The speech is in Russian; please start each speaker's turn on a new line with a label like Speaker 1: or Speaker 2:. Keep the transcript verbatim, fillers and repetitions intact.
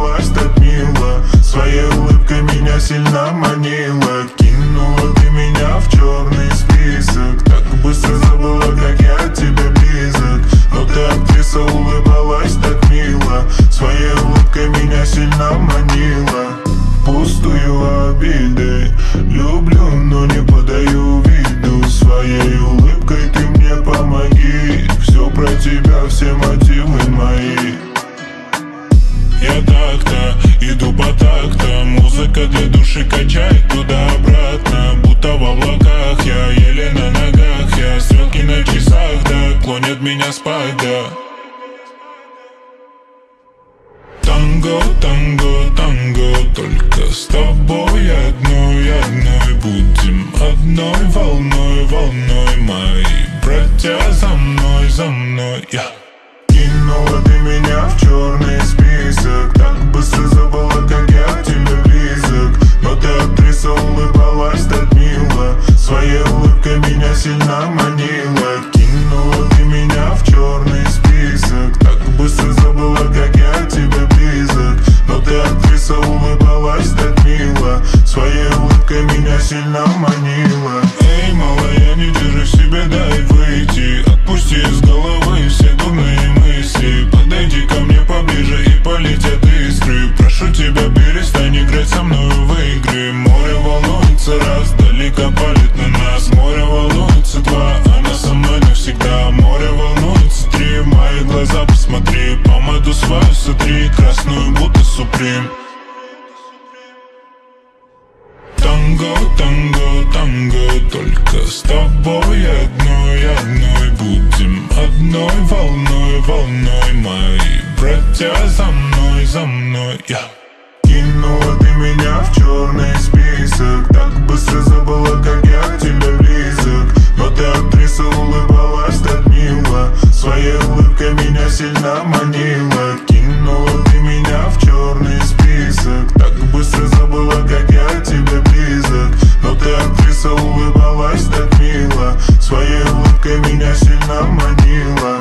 Speaker 1: улыбалась так мило, своей улыбкой меня сильно манила. Кинула ты меня в черный список, так быстро забыла, как я от тебя близок. Но ты, актриса, улыбалась так мило, своей улыбкой меня сильно манила. Пустую обиды люблю, но не подаю виду. Своей улыбкой ты мне помоги, все про тебя, все мотивы мои. Я так-то иду по тактам, музыка для души качает туда-обратно. Будто в облаках, я еле на ногах, я стрелки на часах, да, клонят меня спать, да. Танго, танго, танго, только с тобой одной, одной будем одной волной, волной моей. Братья за мной, за мной, я. Кинула ты меня в черный список, так быстро забыла, как я от тебя близок. Но ты, актриса, улыбалась так мило, своей улыбкой меня сильно манила. Кинула ты меня в черный список, так быстро забыла, как я от тебя близок. Но ты, актриса, улыбалась так мило, своей улыбкой меня сильно манила. Эй, малая, не держи в себе, дай выйти, отпусти из головы все дурные мысли. Подойди ко мне поближе и полетят искры. Прошу тебя, перестань играть со мною в игры. Море волнуется раз, далеко палит на нас. Море волнуется два, она со мной навсегда. Море волнуется три, в мои глаза посмотри. Помаду свою сотри, красную будто суприм. Танго, танго, танго, только с тобой одной, одной будем одной волной, волной моей. Братья за мной, за мной, я. Кинула ты меня в черный список, так быстро забыла, как я от тебя близок. Но ты, актриса, улыбалась так мило, своей улыбкой меня сильно манила. Кинула ты меня в черный список, так быстро забыла, как я от тебя близок. Но ты, актриса, улыбалась так мило, своей улыбкой меня сильно манила.